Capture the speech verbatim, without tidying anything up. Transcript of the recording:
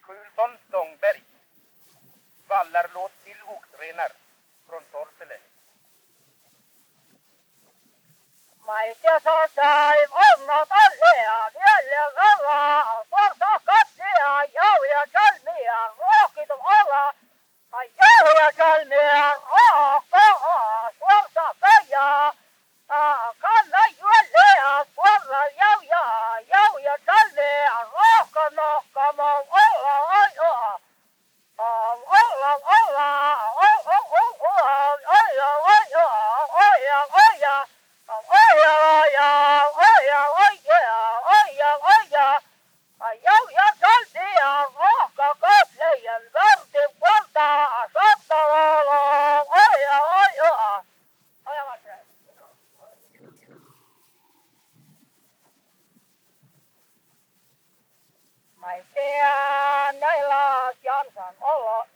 Kulsson Stångberg. Vallarlåt till oxrenar från Sorsele. Maite sosai onnot allea, vielä vela, sorta katsia, jauja kalmia, rohkitu olla, ai jauja kalmia, rohkaa, sorta kaja, kanna juolea, suorra jauja, jauja kalmia, rohka nohkamo, olla, oi, olla, olla, olla, olla, olla, olla, olla, olla, olla, Oja, oja, oja, oja, oja, oja. Jau ja saltia, rohka koplejen, värti puolta, sottavalo, oja, oja. Oja, oja. Mä en tiedä, näillä Jansson olla.